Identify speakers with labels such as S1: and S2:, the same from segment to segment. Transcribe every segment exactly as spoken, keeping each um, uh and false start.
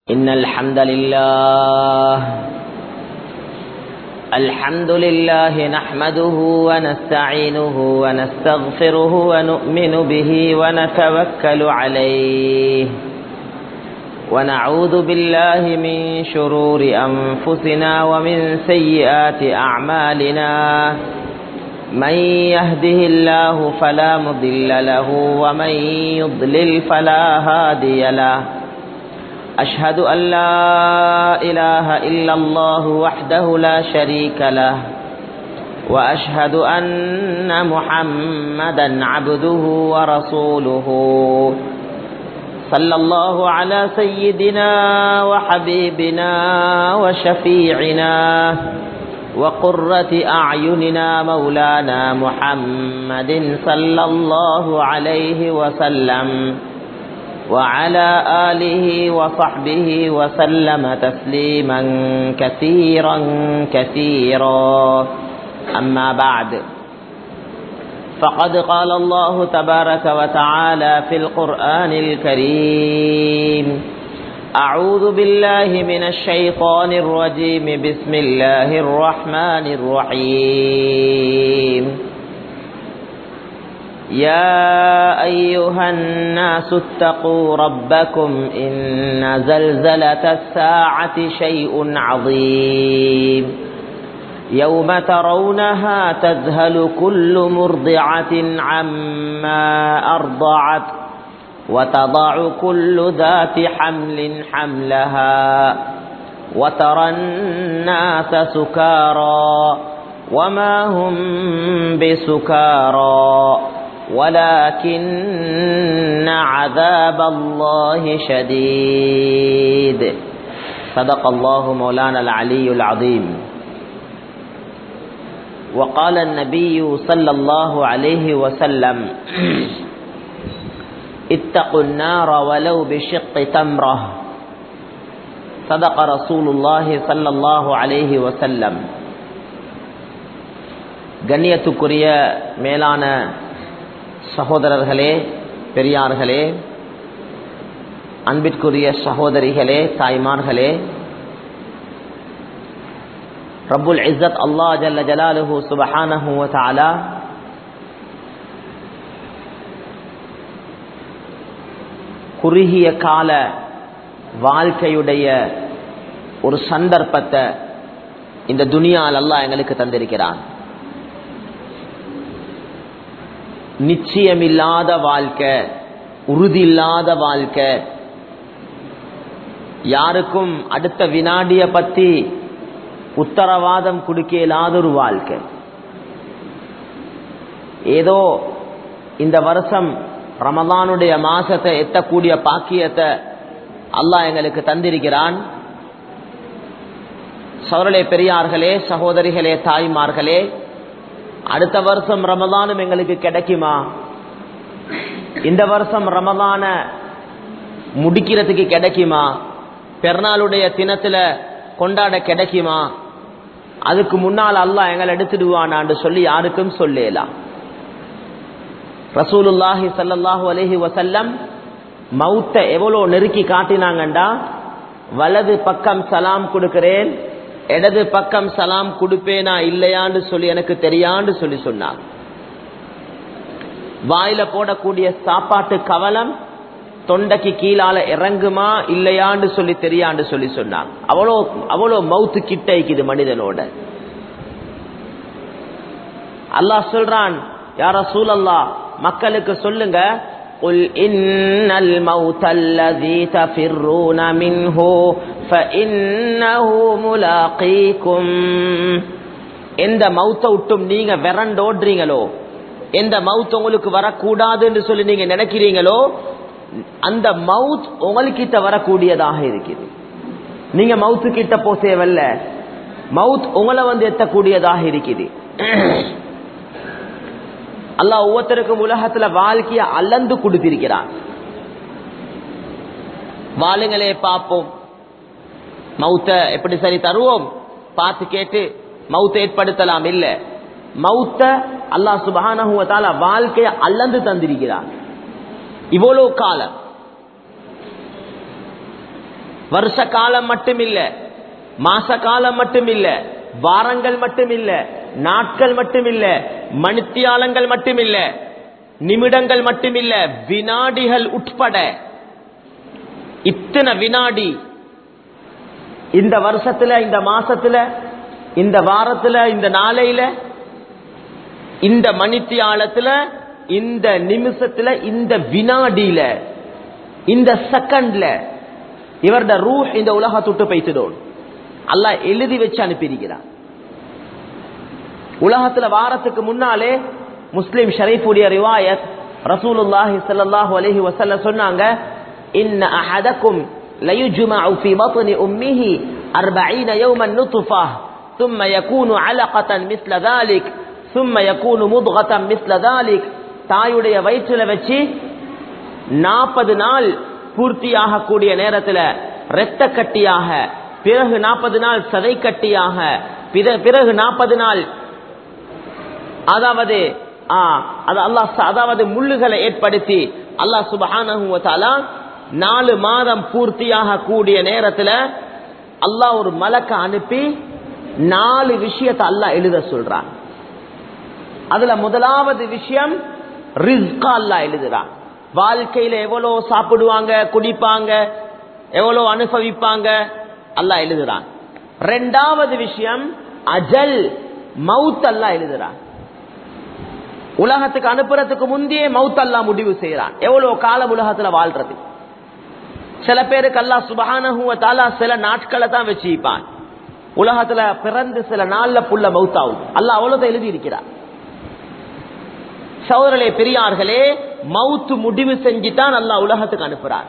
S1: إن الحمد لله الحمد لله نحمده ونستعينه ونستغفره ونؤمن به ونتوكل عليه ونعوذ بالله من شرور أنفسنا ومن سيئات أعمالنا من يهده الله فلا مضل له ومن يضلل فلا هادي له أشهد أن لا إله إلا الله وحده لا شريك له وأشهد أن محمدا عبده ورسوله صلى الله على سيدنا وحبيبنا وشفيعنا وقرة أعيننا مولانا محمد صلى الله عليه وسلم وعلى آله وصحبه وسلم تسليما كثيرا كثيرا أما بعد فقد قال الله تبارك وتعالى في القرآن الكريم أعوذ بالله من الشيطان الرجيم بسم الله الرحمن الرحيم يا أيها الناس اتقوا ربكم إن زلزلة الساعة شيء عظيم يوم ترونها تذهل كل مرضعة عما أرضعت وتضع كل ذات حمل حملها وترى الناس سكارى وما هم بسكارى ولكن عذاب الله شديد صدق الله مولانا العلي العظيم وقال النبي صلى الله عليه وسلم اتقوا النار ولو بشق تمرة صدق رسول الله صلى الله عليه وسلم கண்ணியத்துக்குரிய மேலான சகோதரர்களே, பெரியார்களே, அன்பிற்குரிய சகோதரிகளே, தாய்மார்களே, ரப்புல் இஸ்ஸத் அல்லாஹ் ஜல்ல ஜலாலுஹு சுப்ஹானஹு வ தஆலா குறுகிய கால வாழ்க்கையுடைய ஒரு சந்தர்ப்பத்தை இந்த துனியாவில் அல்லாஹ் எங்களுக்கு தந்திருக்கிறான். நிச்சயமில்லாத வாழ்க்கை, உறுதி இல்லாத வாழ்க்கை, யாருக்கும் அடுத்த வினாடிய பத்தி உத்தரவாதம் கொடுக்க இயலாத ஒரு வாழ்க்கை. ஏதோ இந்த வருஷம் ரமலானுடைய மாசத்தை எத்தக்கூடிய பாக்கியத்தை அல்லாஹ் எங்களுக்கு தந்திருக்கிறான். சகோதரர்களே, பெரியார்களே, சகோதரிகளே, தாய்மார்களே, அடுத்த வருஷம் ரமலானும் எங்களுக்கு கிடைக்குமா? இந்த வருஷம் ரமலான முடிக்கிறதுக்கு கிடைக்குமா? பெருநாளுடைய தினத்துல கொண்டாட கிடைக்குமா? அதுக்கு முன்னால் அல்லாஹ் எங்களை எடுத்துடுவானான்னு சொல்லி யாருக்கும் சொல்லலாம். ரசூலுல்லாஹி ஸல்லல்லாஹு அலைஹி வஸல்லம் மௌத்தை எவ்வளவு நெருக்கி காட்டினாங்கண்டா, வலது பக்கம் சலாம் கொடுக்கிறேன், இடது பக்கம் சலாம் கொடுப்பேனா இல்லையான்னு சொல்லி எனக்கு தெரியான்னு சொல்லி சொன்னார். வாயில போடக்கூடிய சாப்பாட்டு கவலம் தொண்டைக்கு கீழால இறங்குமா இல்லையான்னு சொல்லி தெரியான்னு சொல்லி சொன்னார். அவ்வளோ அவ்வளோ மவுத்து கிட்ட இருக்குது மனிதனோட. அல்லாஹ் சொல்றான், யா ரசூலல்லாஹ் மக்களுக்கு சொல்லுங்க, قل إن الموت الذي تفرون منه فإنه ملاقيكم. எந்த மௌத்தை விட்டும் நீங்க விரண்டோடுறீங்களோ, எந்த மவுத் உங்களுக்கு வரக்கூடாதுன்னு சொல்லி நீங்க நினைக்கிறீங்களோ, அந்த மவுத் உங்கள்கிட்ட வரக்கூடியதாக இருக்குது. நீங்க மவுத்து கிட்ட போ தேவல்ல, மவுத் உங்களை வந்து எத்தக்கூடியதாக இருக்குது. அல்லாஹ் ஒவ்வொருத்தருக்கும் உலகத்துல வாழ்க்கைய அளந்து கொடுத்திருக்கிறான். வாழுங்களே பார்ப்போம், மவுத்த எப்படி சரி தருவோம் பார்த்து கேட்டு மவுத்தை ஏற்படுத்தலாம். இல்ல, மவுத்த அல்லாஹ் சுப்ஹானஹு வ தஆலா வாழ்க்கைய அளந்து தந்திருக்கிறான். இவ்வளவு காலம் வருஷ காலம் மட்டுமில்ல, மாச காலம் மட்டுமில்ல, வாரங்கள் மட்டுமில்ல, நாட்கள் மட்டுமில்ல, மணித்தியாலங்கள் மட்டுமில்ல, நிமிடங்கள் மட்டுமில்ல, வினாடிகள் உட்பட இத்தனை வினாடி இந்த வருஷத்துல, இந்த மாசத்துல, இந்த வாரத்துல, இந்த நாளையில, இந்த மணித்தியாலத்துல, இந்த நிமிஷத்துல, இந்த வினாடியில, இந்த செகண்ட்ல இவருடைய ரூஹ் இந்த உலகத்துட்டு போய்த்துடும். அல்லாஹ் எழுதி வச்சு அனுப்பியிருக்கிறார். உலகத்துல வாரத்துக்கு முன்னாலே முஸ்லிம் ஷரீஃபுடைய ரிவாயத் ரசூலுல்லாஹி ஸல்லல்லாஹு அலைஹி வஸல்லம் சொன்னாங்க, இன்ன அஹதக்கும் லயுஜ்மஉ ஃபீ பத்னி உம்மிஹி அர்பஈன யௌமன் நுத்ஃபா ثم يكون علقة مثل ذلك ثم يكون مضغة مثل ذلك. தாயுடைய வயிற்றில வச்சு நாற்பது நாள் பூர்த்தியாக கூடிய நேரத்தில் இரத்த கட்டியாக, பிறகு நாற்பது நாள் சதை கட்டியாக, பிறகு நாற்பது நாள் அதாவது அல்லாஹ் அதாவது முள்ளுகளை ஏற்படுத்தி அல்லாஹ் சுப்ஹானஹு வ தஆலா நாலு மாதம் பூர்த்தியாக கூடிய நேரத்தில் அல்லாஹ் ஒரு மலக்க அனுப்பி நாலு விஷயத்தை அல்லாஹ் எழுத சொல்றான். அதுல முதலாவது விஷயம் ரிஸ்கா அல்லாஹ் எழுதுறான். வாழ்க்கையில எவ்வளவு சாப்பிடுவாங்க, குடிப்பாங்க, எவ்வளவு அனுபவிப்பாங்க அல்லாஹ் எழுதுறான். ரெண்டாவது விஷயம் அஜல், மவுத் அல்லாஹ் எழுதுறான். உலகத்துக்கு அனுப்புறதுக்கு முந்தையே மவுத் அல்லாஹ் முடிவு செய்யறான். எவ்வளவு காலம் உலகத்துல வாழ்றது. சில பேருக்கு அல்லாஹ் சுப்ஹானஹு வ தஆலா சில நாட்களை தான் வச்சிருப்பான். உலகத்துல பிறந்து சில நாள்ல புள்ள மவுத்தாகும். அல்லாஹ் அவ்வளவுதான் எழுதி இருக்கிறார். சகோதரர்களே, பெரியார்களே, மவுத்து முடிவு செஞ்சுதான் அல்லாஹ் உலகத்துக்கு அனுப்புறார்.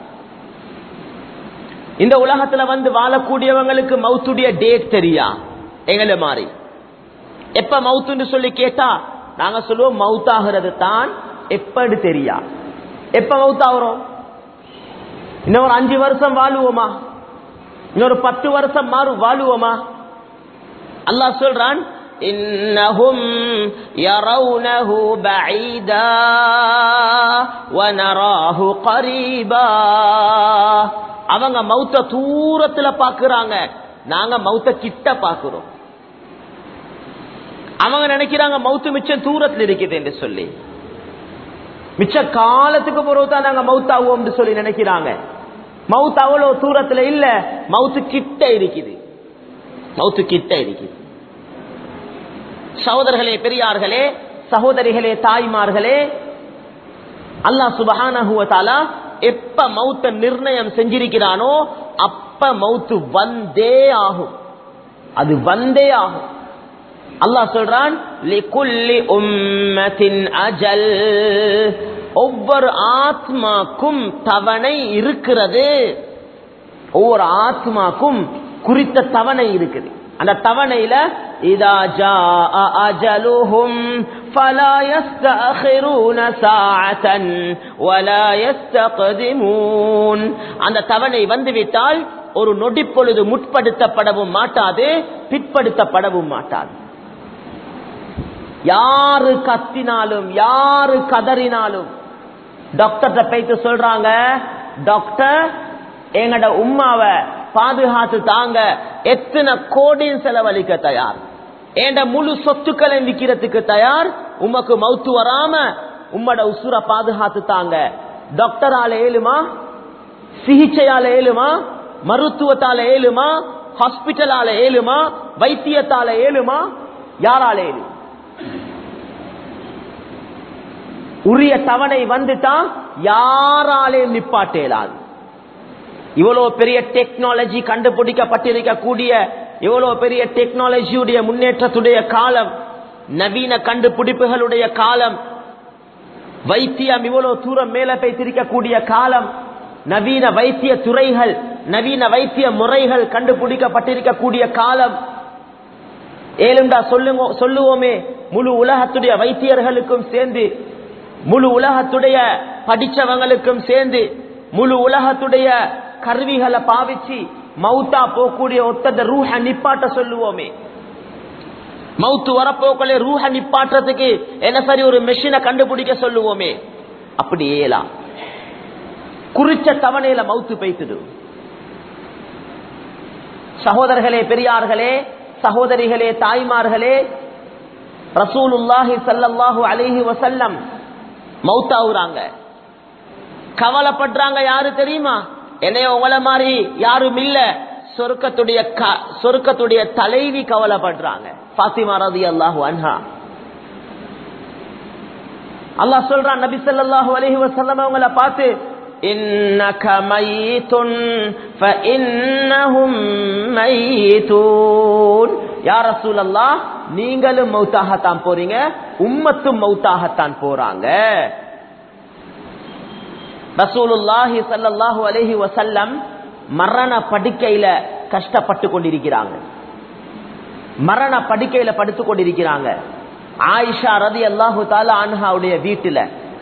S1: இந்த உலகத்துல வந்து வாழக்கூடியவங்களுக்கு மவுத்துடைய டேட் தெரியா? எங்களை மாறி எப்ப மவுத்துன்னு சொல்லி கேட்டா நாங்க சொல்லுவோம் மவுத்தாகிறது தான் எப்படி தெரியா? எப்ப மவுத்தாகிறோம்? இன்னொரு அஞ்சு வருஷம் வாழுவோமா? இன்னொரு பத்து வருஷம் மாறு வாழுவோமா? அல்லாஹ் சொல்றான், இன்னஹும் யரவுனஹு பஈதா வ நராஹு கரீபா. அவங்க மௌத்த தூரத்துல பாக்குறாங்க, நாங்க மௌத்த கிட்ட பாக்குறோம். அவங்க நினைக்கிறாங்க மௌத்து மிச்சம் தூரத்தில் இருக்குது என்று சொல்லி, மிச்ச காலத்துக்கு பிறகுதான் நாங்க மௌத்தாவோம் சொல்லி நினைக்கிறாங்க. மவுத் அவ்வளவு தூரத்துல இல்ல, மவுத்து கிட்ட இருக்குது. மவுத்து கிட்ட இருக்குது. சகோதரர்களே, பெரியார்களே, சகோதரிகளே, தாய்மார்களே, அல்லாஹ் சுப்ஹானஹு வ தஆலா எப்ப மவுத்த நிர்ணயம் செஞ்சிருக்கிறானோ அப்ப மவுத்து வந்தே ஆகும். அது வந்தே ஆகும். அல்லாஹ் சொல்றான், லிகுல்லி உம்மத்தின் அஜல். ஒவ்வொரு ஆத்மாக்கும் தவணை இருக்கிறது. ஒவ்வொரு ஆத்மாக்கும் குறித்த தவணை இருக்குது. அந்த தவணையில இதா ஜாஅ அஜலுஹும் ஃபலா யஸ்தஅখিরூன சாஅத்தன் வலா யஸ்தக்திமூன். அந்த தவணை வந்துவிட்டால் ஒரு நொடி பொழுது முற்படுத்தப்படவும் மாட்டாது, பிற்படுத்தப்படவும் மாட்டாது. யாரு கத்தினாலும், யாரு கதறினாலும் டாக்டர்கிட்ட போயிட்டு சொல்றாங்க, டாக்டர் எங்கட உம்மாவை பாதுகாத்து தாங்க, எத்தனை கோடி செலவழிக்க தயார், என்ற முழு சொத்துக்களை விற்கிறதுக்கு தயார், உமக்கு மவுத்து வராம உம்மட உசுர பாதுகாத்து தாங்க. டாக்டரால ஏழுமா? சிகிச்சையால ஏழுமா? மருத்துவத்தால ஏழுமா? ஹாஸ்பிட்டலால ஏழுமா? வைத்தியத்தால ஏழுமா? யாரால ஏழு? உரிய தவணை வந்துட்டா யாராலே நிப்பாட்டேலாது. இவ்வளவு பெரிய டெக்னாலஜி கண்டுபிடிக்கப்பட்டிருக்க கூடிய, இவ்வளவு பெரிய டெக்னாலஜியுடைய முன்னேற்றத்துடைய காலம், நவீன கண்டுபிடிப்புகளுடைய காலம், வைத்தியம் இவ்வளவு தூரம் மேல போய்த்திருக்க கூடிய காலம், நவீன வைத்திய துறைகள், நவீன வைத்திய முறைகள் கண்டுபிடிக்கப்பட்டிருக்க கூடிய காலம். ஏழுண்டா சொல்லுங்க சொல்லுவோமே, முழு உலகத்துடைய வைத்தியர்களுக்கும் சேர்ந்து, முழு உலகத்துடைய படிச்சவங்களுக்கும் சேர்ந்து, முழு உலகத்துடைய கருவிகளை பாவிச்சு மௌத்தா போகக்கூடிய ஒத்தத ரூஹ நிப்பாட்ட சொல்லுவோமே. மௌத்து வரப்போக்களே ரூஹ நிப்பாட்டுறதுக்கு என்ன சரி ஒரு மெஷினை கண்டுபிடிக்க சொல்லுவோமே. அப்படி ஏலா குறிச்ச தவணையில மௌத்து போய்த்துடு. சகோதரர்களே, பெரியார்களே, சகோதரிகளே, தாய்மார்களே, ரசூலுல்லாஹி ஸல்லல்லாஹு அலைஹி வஸல்லம் மௌத்தாவுறாங்க. கவலைப்படுறாங்க. யாரு தெரியுமா? என்னைய உங்கள மாதிரி யாரும் இல்ல, சொர்க்கத்துடைய சொர்க்கத்துடைய தலைவி கவலைப்படுறாங்க, ஃபாத்திமா ரலியல்லாஹு அன்ஹா. அல்லாஹ் சொல்றான் நபி ஸல்லல்லாஹு அலைஹி வஸல்லம் அவங்கள பார்த்து, இன்னக மைத்துன் ஃபஇன்னஹும் மைத்தூன். யா ரசூலல்லாஹ், நீங்களும் மௌத்தாகத்தான் போறீங்க, உம்மத்தும் மௌத்தாகத்தான் போறாங்க. ரசூலுல்லாஹி ஸல்லல்லாஹு அலைஹி வஸல்லம் மரண படுக்கையில கஷ்டப்பட்டு கொண்டிருக்கிறாங்க, மரண படுக்கையில படுத்துக் கொண்டிருக்கிறாங்க. ஆயிஷா ரலியல்லாஹு தஆலா அன்ஹாவுடைய வீட்டுல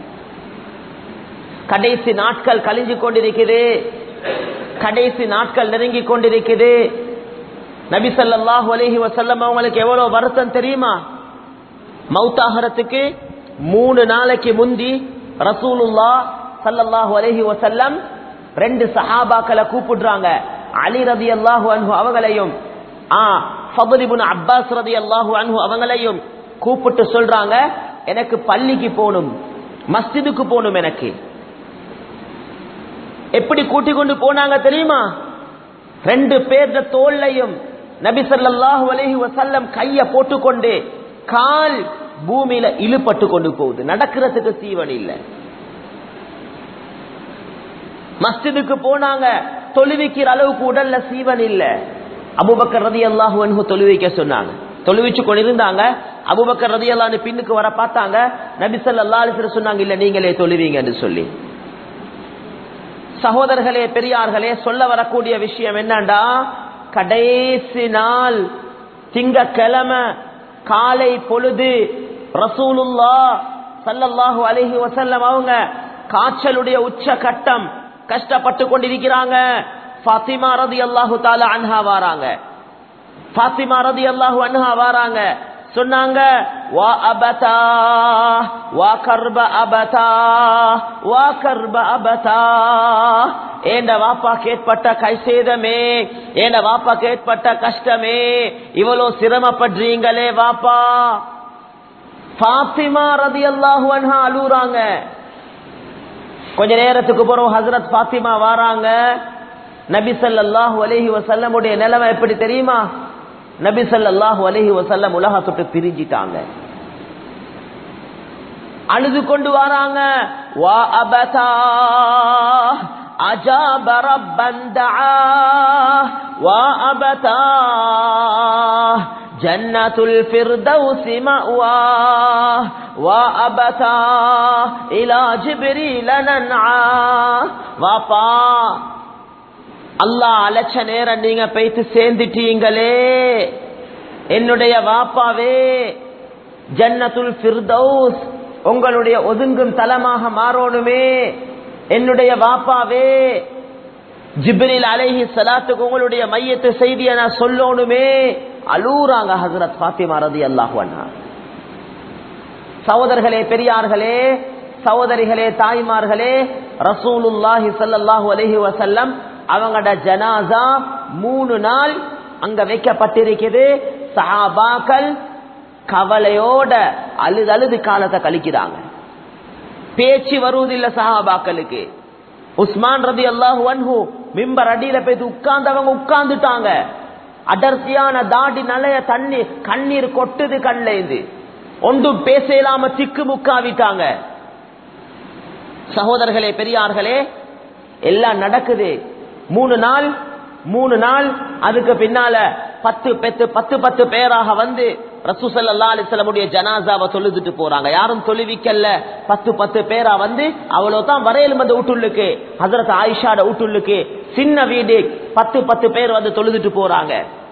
S1: கடைசி நாட்கள் கழிஞ்சு கொண்டிருக்குது, கடைசி நாட்கள் நெருங்கி கொண்டிருக்குது. நபி ஸல்லல்லாஹு அலைஹி வஸல்லம் அவங்களுக்கு எவ்வளவு வருத்தம் தெரியுமா? மௌத்தாகிறதுக்கு மூணு நாளைக்கு முந்தி ரசூலுல்லாஹ் ஸல்லல்லாஹு அலைஹி வஸல்லம் ரெண்டு சஹாபாக்களை கூப்பிடுறாங்க. அலி ரலியல்லாஹு அன்ஹு அவங்களையும் ஃபضல் இப்னு அப்பாஸ் ரலியல்லாஹு அன்ஹு அவங்களையும் கூப்பிட்டு சொல்றாங்க, எனக்கு பள்ளிக்கு போகணும், மஸ்ஜிதுக்கு போகணும். எனக்கு எப்படி கூட்டிக் கொண்டு போனாங்க தெரியுமா? ரெண்டு பேர்த தோல்லையும் நபி ஸல்லல்லாஹு அலைஹி வஸல்லம் கைய போட்டுக்கொண்டு கால் பூமியில இழுபட்டு கொண்டு போகுது, நடக்கிறதுக்கு சீவன் இல்ல. மஸ்ஜிதுக்கு போனாங்க, தொழுவிக்கிற அளவுக்கு உடல்ல சீவன் இல்ல. அபூபக்கர் ரலியல்லாஹு அன்ஹு தொழுவிக்க சொன்னாங்க, தொழுவிச்சு கொண்டிருந்தாங்க. அபூபக்கர் ரலியல்லாஹு அன்ஹு பின்னுக்கு வர பார்த்தாங்க. நபி ஸல்லல்லாஹு அலைஹி வஸல்லம் சொன்னாங்க, இல்ல நீங்களே தொழுவீங்கன்னு சொல்லி. சகோதரர்களே, பெரியார்களே, சொல்ல வரக்கூடிய விஷயம் என்னண்டா, கடைசி நாள் திங்கக்கிழமை காலை பொழுது ரசூலுல்லாஹ் ஸல்லல்லாஹு அலைஹி வஸல்லம் அவங்க காய்ச்சலுடைய உச்ச கட்டம், கஷ்டப்பட்டு கொண்டிருக்கிறாங்க. ஃபாத்திமா ரலியல்லாஹு தஆலா அன்ஹா வராங்க. ஃபாத்திமா ரலியல்லாஹு அன்ஹா வராங்க. சொன்னாங்க, வா அபதா வா கர்ப அபதா வா கர்ப அபதா. ஏண்ட வாப்பா கேட்பட்ட கைசேதமே, ஏண்ட வாப்பா கேட்பட்ட கஷ்டமே, இவ்வளவு சிரமப்படுறீங்களே வாப்பா. ஃபாத்திமா ரலியல்லாஹு அன்ஹா அழுறாங்க. கொஞ்ச நேரத்துக்கு பிறகு ஹஜ்ரத் ஃபாத்திமா வராங்க. நபி ஸல்லல்லாஹு அலைஹி வஸல்லம் உடைய நிலைமை எப்படி தெரியுமா? நபி ஸல்லல்லாஹு அலைஹி வஸல்லம் உலகத்தை பிரிஞ்சிட்டாங்க, அழுது கொண்டு வராங்க. வா அபதா அஜாப ரப்பன் தஆ வா அபதா ஜன்னத்துல் ஃபிர்தௌஸ் மஅவா வா அபதா இலா ஜிப்ரீல் நன்ஆ. வாப்பா, அல்லாஹ் அழைச்ச நேரம் நீங்க போயிட்டு சேர்ந்துட்டீங்களே, என்னுடைய வாப்பாவே, ஜன்னத்துல் ஃபிர்தௌஸ் உங்களுடைய ஒதுங்கும் தலமாக மாறணுமே, என்னுடைய வாப்பாவே, ஜிப்ரீல் அலைஹி ஸலாத்துக்கு உங்களுடைய மையத்து செய்தியை நான் சொல்லணுமே. அலூராங்க ஹஜ்ரத் ஃபாத்திமா ரலியல்லாஹு அன்ஹா. சகோதரர்களே, பெரியார்களே, சகோதரிகளே, தாய்மார்களே, ரசூலுல்லாஹி ஸல்லல்லாஹு அலைஹி வஸல்லம் அவங்களோட ஜனாசா மூணு நாள் அங்க வைக்கப்பட்டிருக்குது. சஹாபாக்கள் கவலையோட அழுது அழுது காலத்தை கழிக்கிறாங்க. பேச்சு வருவதில்லை சஹாபாக்களுக்கு. உஸ்மான் ரலியல்லாஹு அன்ஹு மிம்பர் அடியில போய் உட்கார்ந்தவங்க உட்கார்ந்துட்டாங்க. அடர்த்தியான தாடி நலைய தண்ணி கண்ணீர் கொட்டுது கண்ல இருந்து, ஒன்றும் பேசலாம திக்கு முக்காவிட்டாங்க. சகோதரர்களே, பெரியார்களே, எல்லாம் நடக்குது. மூணு நாள் மூணு நாள் அதுக்கு பின்னால பத்து பத்து பத்து பத்து பேராக வந்து ரசூல் ஸல்லல்லாஹு அலைஹி வஸல்லம் உடைய ஜனாசாவை தொழுதுட்டு போறாங்க. யாரும் தொழுவிக்கல்ல, பத்து பத்து பேரா வந்து அவ்வளவுதான் வரையிலும் அந்த வீட்டுள்ளுக்கு, ஹஜ்ரத் ஆயிஷாட வீட்டுள்ளுக்கு, சின்ன வீடு, பத்து பத்து பேர் வந்து தொழுதுட்டு போறாங்க.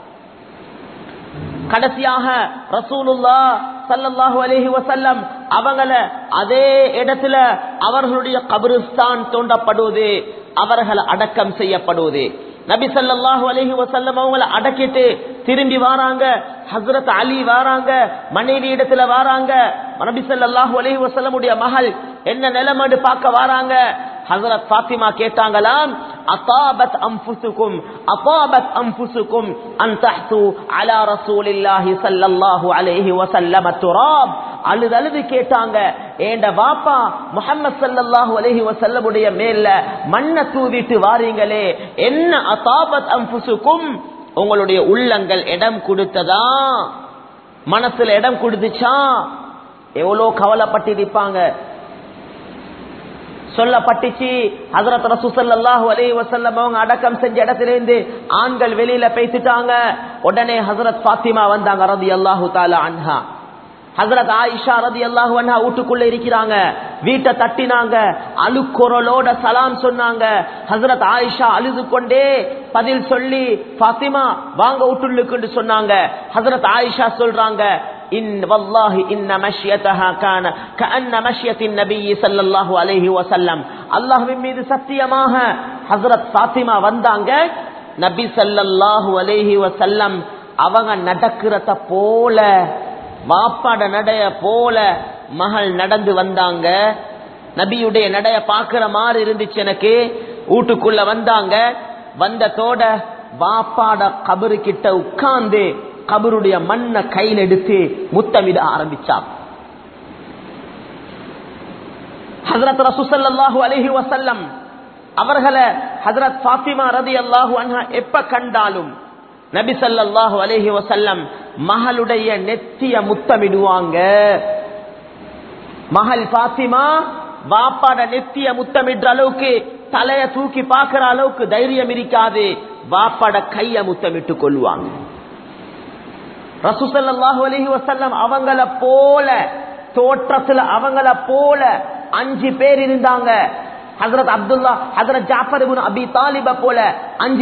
S1: கடைசியாக ரசூலுல்லாஹ் ஸல்லல்லாஹு அலைஹி வஸல்லம் அவங்கள அதே இடத்துல அவர்களுடைய கபிரிஸ்தான் தோண்டப்படுவது, அவர்களை அடக்கம் செய்யப்படுவது. நபி ஸல்லல்லாஹு அலைஹி வஸல்லம் அவங்களை அடக்கிட்டு திரும்பி வராங்க. ஹஜ்ரத் அலி வராங்க, மனைவி இடத்துல வராங்க. நபி ஸல்லல்லாஹு அலைஹி வஸல்லம் உடைய மகள் என்ன நிலைமைன்னு பார்க்க வராங்க. ஹஜ்ரத் ஃபாத்திமா கேட்டாங்களாம், அதாபத் அன்ஃபுசுகும் அதாபத் அன்ஃபுசுகும் அன் தஹ்து அலா ரசூலில்லாஹி ஸல்லல்லாஹு அலைஹி வஸல்லம் துராப். அழுது அழுது கேட்டாங்க, ஏண்ட வாப்பா முஹம்மது ஸல்லல்லாஹு அலைஹி வஸல்லமுடைய மேல மண்ணை தூவிட்டு வாரீங்களே, என்ன அதாபத் அன்ஃபுசுகும், உங்களுடைய உள்ளங்கள் இடம் கொடுத்ததா, மனசுல இடம் கொடுத்துச்சா? எவ்வளவு கவலைப்பட்டிருப்பாங்க. சொல்லப்பட்டுச்சு, ஹஜ்ரத் ரசூல் ஸல்லல்லாஹு அலைஹி வஸல்லம் அவங்க அடக்கம் செஞ்ச இடத்திலிருந்து ஆண்கள் வெளியில பேசிட்டாங்க. உடனே ஹஜ்ரத் ஃபாத்திமா வந்தாங்க ரலியல்லாஹு தஆலா அன்ஹா. ஹஜ்ரத் ஆயிஷா ரலியல்லாஹு அன்ஹா வீட்டுக்குள்ள இருக்கிறாங்க. வீட்டை தட்டினாங்க, அழுக்குரலோட சலாம் சொன்னாங்க. ஹஜ்ரத் ஆயிஷா அழுது கொண்டே பதில் சொல்லி, ஃபாத்திமா வாங்க வீட்டுக்குன்னு சொன்னாங்க. ஹஜ்ரத் ஆயிஷா சொல்றாங்க, இன் வல்லாஹி இன்ன மஷ்யதஹா கான கஅன்ன மஷ்யத்தின் நபி ஸல்லல்லாஹு அலைஹி வஸல்லம். அல்லாஹ்வின் மீது சத்தியமாக ஹஜ்ரத் ஃபாத்திமா வந்தாங்க. நபி ஸல்லல்லாஹு அலைஹி வஸல்லம் அவங்க நடக்கிறத போல, வாப்பாட நடைய போல மகள் நடந்து வந்தாங்க. நபியுடைய நடைய பாக்குற மாதிரி இருந்துச்சு எனக்கு. வீட்டுக்குள்ள வந்தாங்க. வந்ததோட வாப்பாட கபரு கிட்ட உட்கார்ந்து கபருடைய மண்ணை கையில் எடுத்து முத்தமிட ஆரம்பிச்சாங்க. ஹஜ்ரத் ரசூல் ஸல்லல்லாஹு அலைஹி வஸல்லம் அவர்களை ஹஜ்ரத் ஃபாத்திமா ரலியல்லாஹு அன்ஹா எப்ப கண்டாலும் நபி ஸல்லல்லாஹு அலைஹி வஸல்லம் மகளுடைய நெத்திய முத்தமிடுவாங்க. மகள் ஃபாத்திமா வாப்பாட நெத்திய முத்தமிடுற அளவுக்கு, தலைய தூக்கி பார்க்கிற அளவுக்கு தைரியம் இருக்காது. வாப்பாட கைய முத்தமிட்டு கொள்வாங்க. ரசூல் ஸல்லல்லாஹு அலைஹி வஸல்லம் அவங்கள போல தோற்றத்துல அவங்கள போல அஞ்சு பேர் இருந்தாங்க. ஹஜ்ரத் அப்துல்லா, ஹஜ்ரத் ஜாஃபர் இப்னு அபி தாலிப போல அஞ்சு